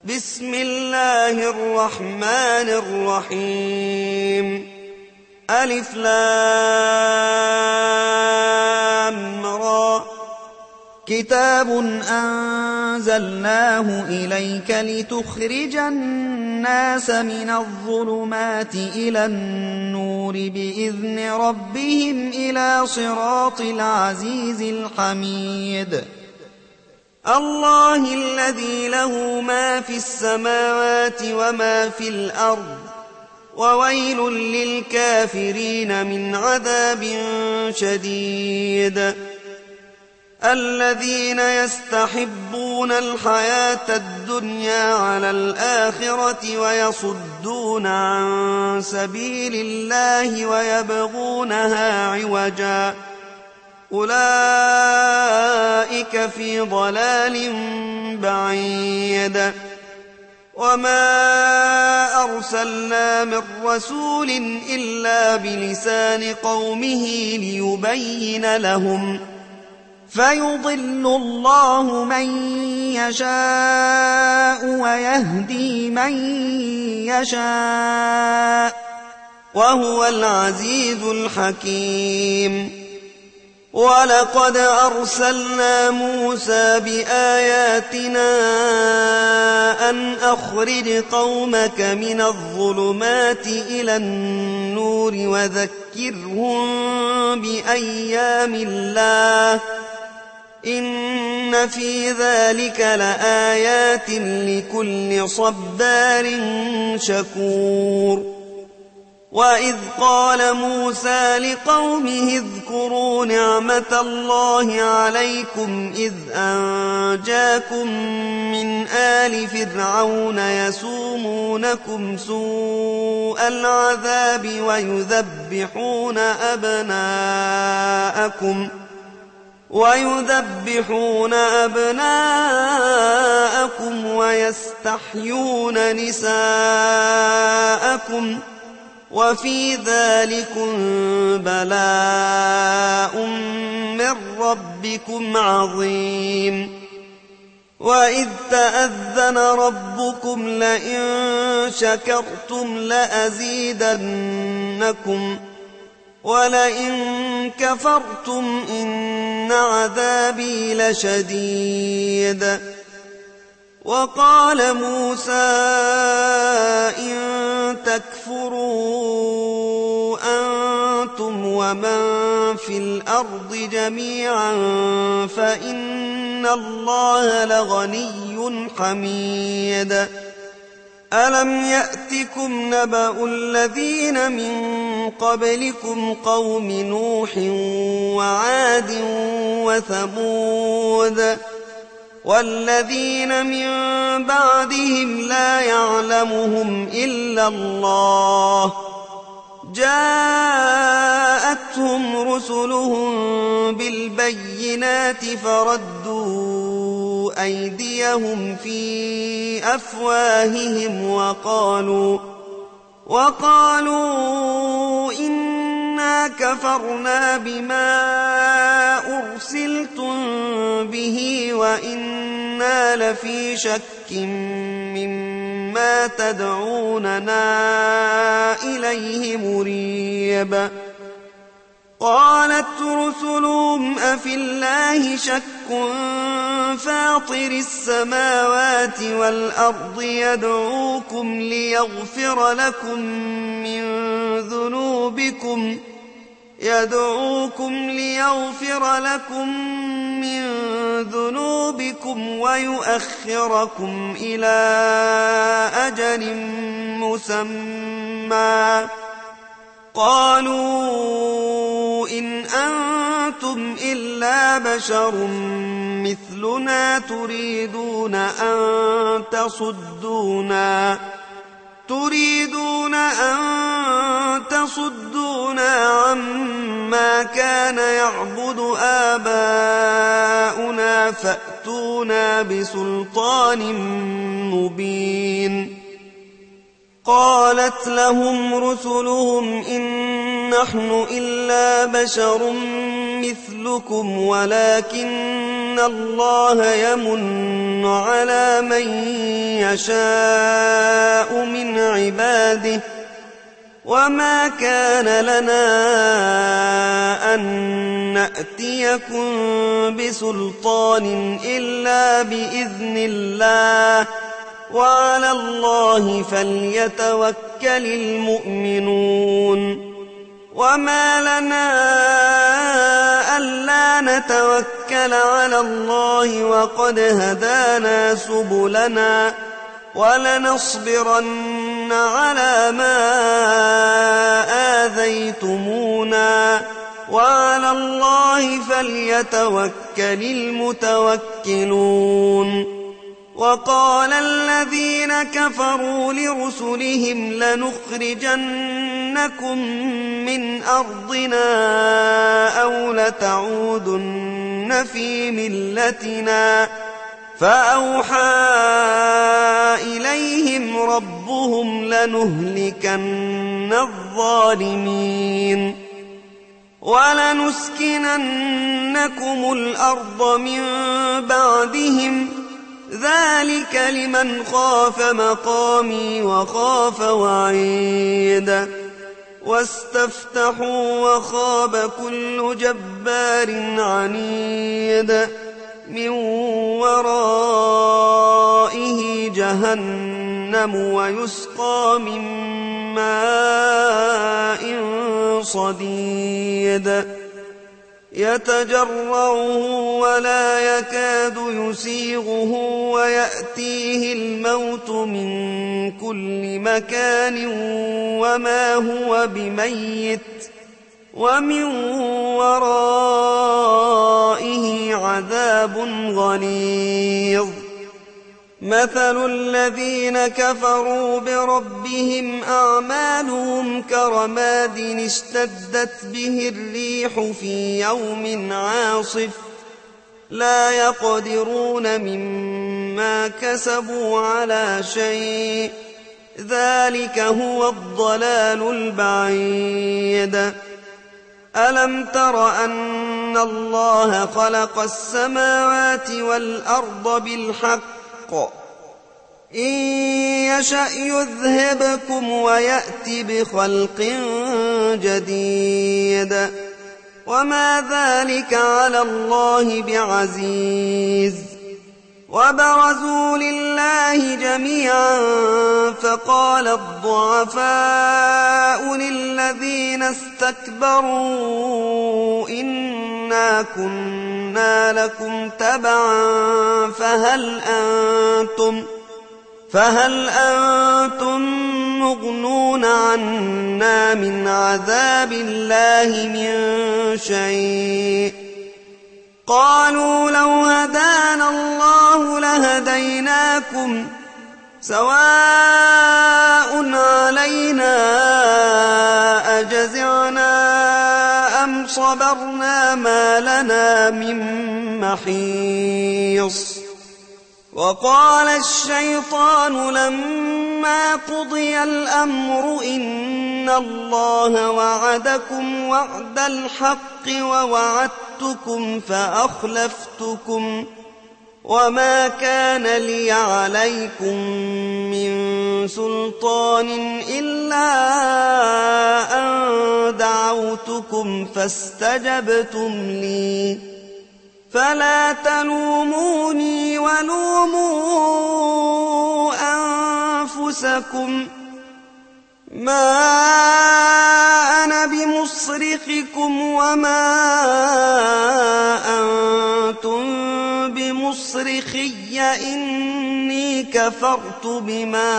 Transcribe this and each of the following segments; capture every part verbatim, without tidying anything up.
بسم الله الرحمن الرحيم ألف لام را كتاب أنزلناه إليك لتخرج الناس من الظلمات إلى النور بإذن ربهم إلى صراط العزيز الحميد الله الذي له ما في السماوات وما في الأرض وويل للكافرين من عذاب شديد الذين يستحبون الحياة الدنيا على الآخرة ويصدون عن سبيل الله ويبغونها عوجا أولئك في ضلال بعيد وما أرسلنا من رسول إلا بلسان قومه ليبين لهم فيضل الله من يشاء ويهدي من يشاء وهو العزيز الحكيم ولقد أرسلنا موسى بآياتنا أن أخرج قومك من الظلمات إلى النور وذكرهم بأيام الله إن في ذلك لآيات لكل صبار شكور وإذ قال موسى لقومه اذكروا نعمة الله عليكم إذ أنجاكم من آل فرعون يسومونكم سوء العذاب ويذبحون أبناءكم ويذبحون أبناءكم ويستحيون نساءكم وفي ذلكم بلاء من ربكم عظيم وإذ تأذن ربكم لئن شكرتم لأزيدنكم ولئن كفرتم إن عذابي لشديد وقال موسى إن تكفروا أنتم ومن في الأرض جميعا فإن الله لغني حميد ألم يأتكم نبأ الذين من قبلكم قوم نوح وعاد وثمود والذين من بعدهم لا يعلمهم إلا الله جاءتهم رسلهم بالبينات فردوا أيديهم في أفواههم وقالوا وقالوا إنا كفرنا بما أرسلتم به وإنا لفي شك مما تدعوننا إليه مريب قالت رسلهم أفي الله شك فاطر السماوات والأرض يدعوكم ليغفر لكم من ذنوبكم يدعوكم ليغفر لكم من ذنوبكم ويؤخركم إلى أجل مسمى قالوا إن أنتم إلا بشر مثلنا تريدون أن تصدونا تريدون أن تصدونا عما كان يعبد آباؤنا فأتونا بسلطان مبين قالت لهم رسلهم إن نحن إلا بشر مثلكم ولكن إن الله يمن على من يشاء من عباده وما كان لنا أن نأتيكم بسلطان إلا بإذن الله وعلى الله فليتوكل المؤمنون وما لنا ألا نتوكل على الله وقد هدانا سبلنا ولنصبرن على ما آذيتمونا وعلى الله فليتوكل المتوكلون وقال الذين كفروا لرسلهم لنخرجنكم من أرضنا أو لتعودن في ملتنا فأوحى إليهم ربهم لنهلكن الظالمين ولنسكننكم الأرض من بعدهم ذلك لمن خاف مقامي وخاف وعيد واستفتحوا وخاب كل جبار عنيد من ورائه جهنم ويسقى من ماء صديد يتجرعه ولا يكاد يسيغه ويأتيه الموت من كل مكان وما هو بميت ومن ورائه عذاب غليظ مثل الذين كفروا بربهم أعمالهم كرماد اشتدت به الريح في يوم عاصف لا يقدرون مما كسبوا على شيء ذلك هو الضلال البعيد ألم تر أن الله خلق السماوات والأرض بالحق إن يشأ يذهبكم ويأتي بخلق جديد وما ذلك على الله بعزيز وبرزوا لله جميعا فقال الضعفاء للذين استكبروا إنا كنا لكم تبعا فهل أنتم فهل أنتم مغنون عنا من عذاب الله من شيء قالوا لو هدانا الله لهديناكم سواء علينا أجزعنا أم صبرنا ما لنا من محيص وقال الشيطان لما قضي الأمر إن الله وعدكم وعد الحق ووعدتكم فأخلفتكم وما كان لي عليكم من سلطان إلا أن دعوتكم فاستجبتم لي فلا تلوموني ولوموا أنفسكم ما أنا بمصرخكم وما أنتم بمصرخي إني كفرت بما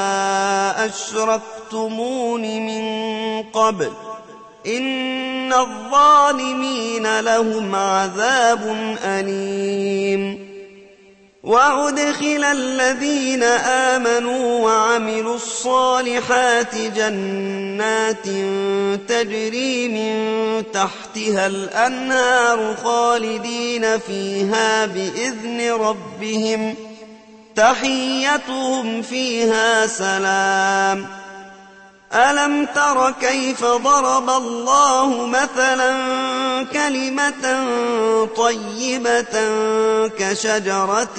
أشركتمون من قبل إن الظالمين لهم عذاب أليم وأدخل الذين آمنوا وعملوا الصالحات جنات تجري من تحتها الأنهار خالدين فيها بإذن ربهم تحيتهم فيها سلام ألم تر كيف ضرب الله مثلا كلمة طيبة كشجرة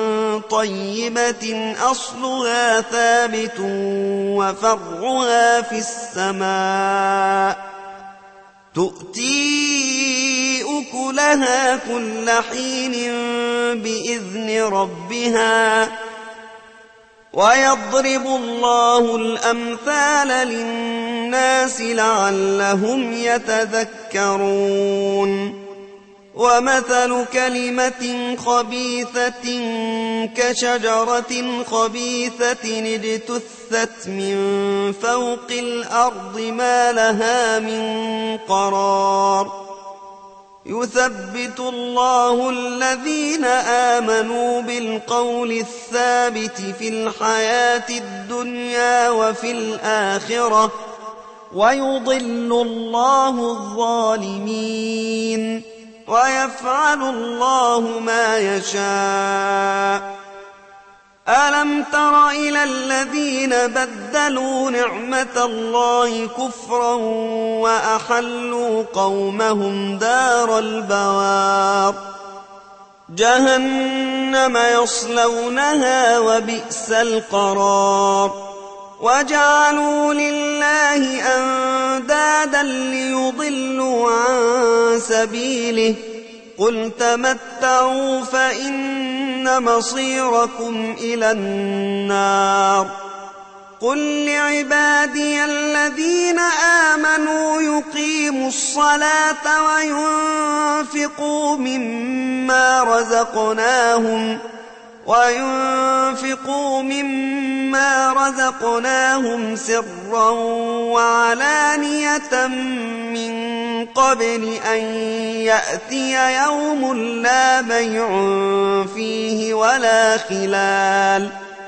طيبة أصلها ثابت وفرعها في السماء تؤتي أكلها كل حين بإذن ربها ويضرب الله الأمثال للناس لعلهم يتذكرون ومثل كلمة خبيثة كشجرة خبيثة اجتثت من فوق الأرض ما لها من قرار يثبت الله الذين آمنوا بالقول الثابت في الحياة الدنيا وفي الآخرة ويضل الله الظالمين ويفعل الله ما يشاء ألم تر إلى الذين بدلوا نعمة الله كفرا وأحلوا قومهم دار البوار جهنم يصلونها وبئس القرار وجعلوا لله أندادا ليضلوا عن سبيله قل تمتعوا فإن مصيركم إلى النار قل لعبادي الذين آمنوا يقيموا الصلاة وينفقوا مما رزقناهم وينفقوا مما رزقناهم سرا وعلانية من قبل أن يأتي يوم لا بيع فيه ولا خلال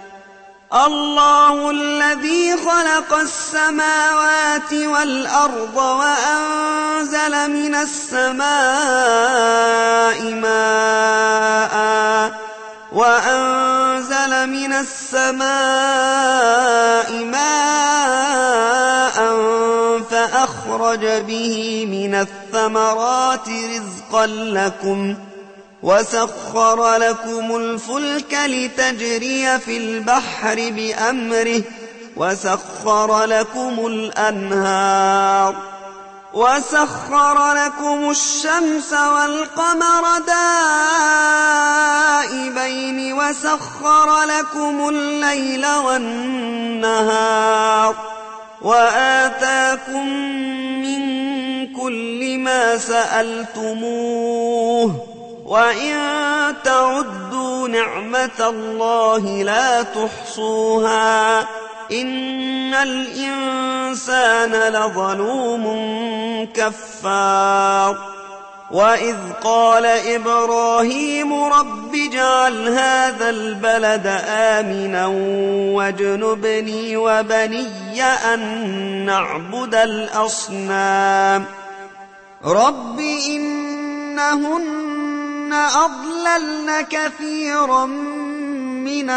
الله الذي خلق السماوات والأرض وأنزل من السماء ماء وأنزل من السماء ماء فأخرج به من الثمرات رزقا لكم وسخر لكم الفلك لتجري في البحر بأمره وسخر لكم الأنهار وسخر لكم الشمس والقمر دائبين وسخر لكم الليل والنهار وآتاكم من كل ما سألتموه وإن تعدوا نعمة الله لا تحصوها إن الإنسان لظلوم كفار وإذ قال إبراهيم رب اجعل هذا البلد آمنا واجنبني وبني أن نعبد الأصنام رب إنهن أضللن كثيرا من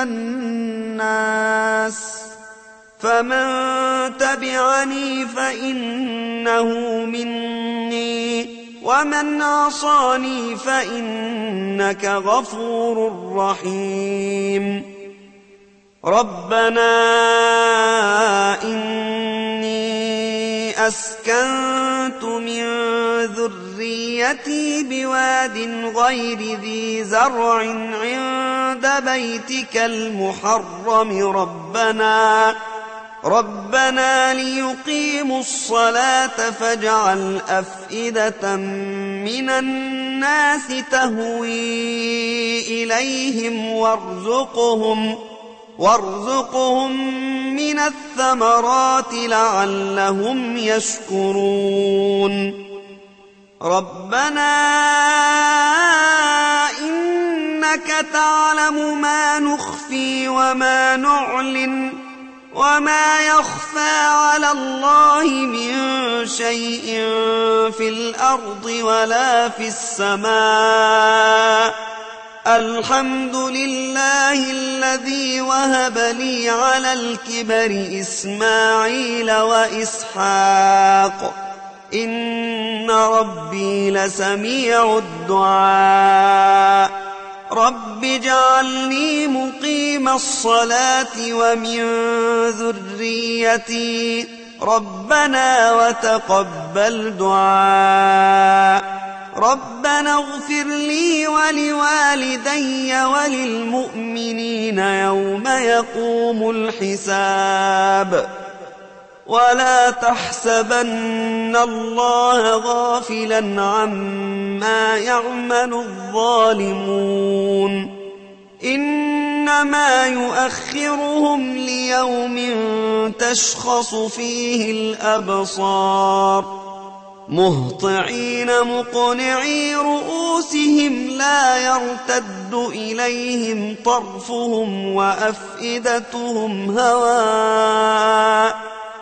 الناس فمن تبعني فإنه مني ومن عصاني فإنك غفور رحيم ربنا إني أسكنت من ذريتي بواد غير ذي زرع عند بيتك المحرم ربنا ربنا ليقيموا الصلاة فاجعل أفئدة من الناس تهوي إليهم وارزقهم وارزقهم من الثمرات لعلهم يشكرون ربنا إنك تعلم ما نخفي وما نعلن وما يخفى على الله من شيء في الأرض ولا في السماء الحمد لله الذي وهب لي على الكبر إسماعيل وإسحاق إن ربي لسميع الدعاء رب اجعلني مقيم الصلاة ومن ذريتي ربنا وتقبل دعاء ربنا اغفر لي ولوالدي وللمؤمنين يوم يقوم الحساب ولا تحسبن الله غافلا عما يعمل الظالمون إنما يؤخرهم ليوم تشخص فيه الأبصار مهطعين مقنعي رؤوسهم لا يرتد إليهم طرفهم وأفئدتهم هواء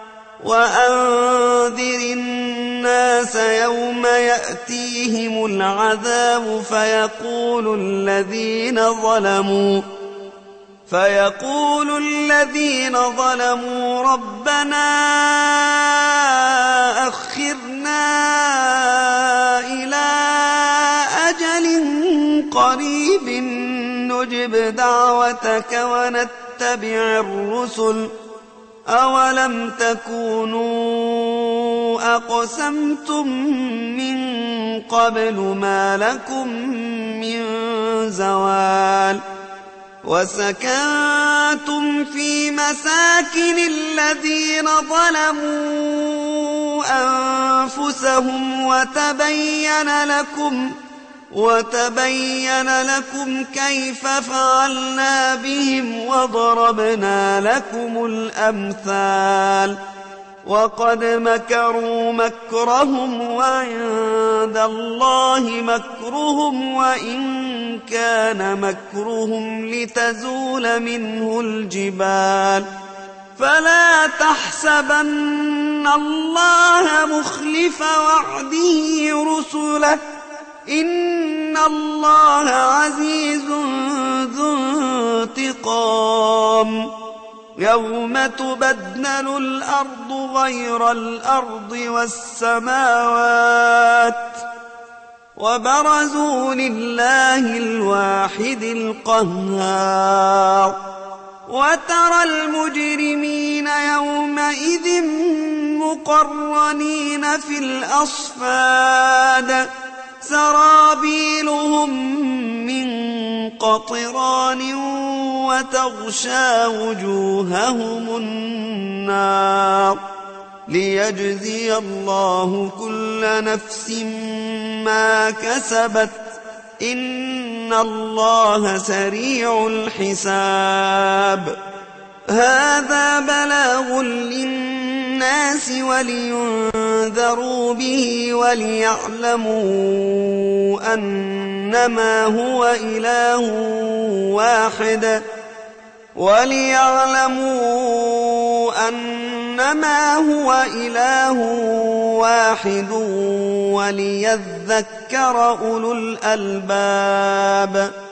وأنذر الناس يوم يأتيهم العذاب فيقول الذين ظلموا فيقول الذين ظلموا ربنا أخرنا إلى أجل قريب نجب دعوتك ونتبع الرسل أولم تكونوا أقسمتم من قبل ما لكم من زوال وسكنتم في مساكن الذين ظلموا أنفسهم وتبين لكم وتبين لكم كيف فعلنا بهم وضربنا لكم الأمثال وقد مكروا مكرهم وعند الله مكرهم وإن كان مكرهم لتزول منه الجبال فلا تحسبن الله مخلف وعده رسله إن الله عزيز ذو انتقام يوم تبدل الأرض غير الأرض والسماوات وبرزوا لله الواحد القهار وترى المجرمين يومئذ مقرنين في الأصفاد سرابيلهم من قطران وتغشى وجوههم النار ليجزي الله كل نفس ما كسبت إن الله سريع الحساب هذا بلاغ للناس ولينذروا به وليعلموا أنما هو إله واحد وليعلموا أنما هو إله واحد وليذكر أولو الألباب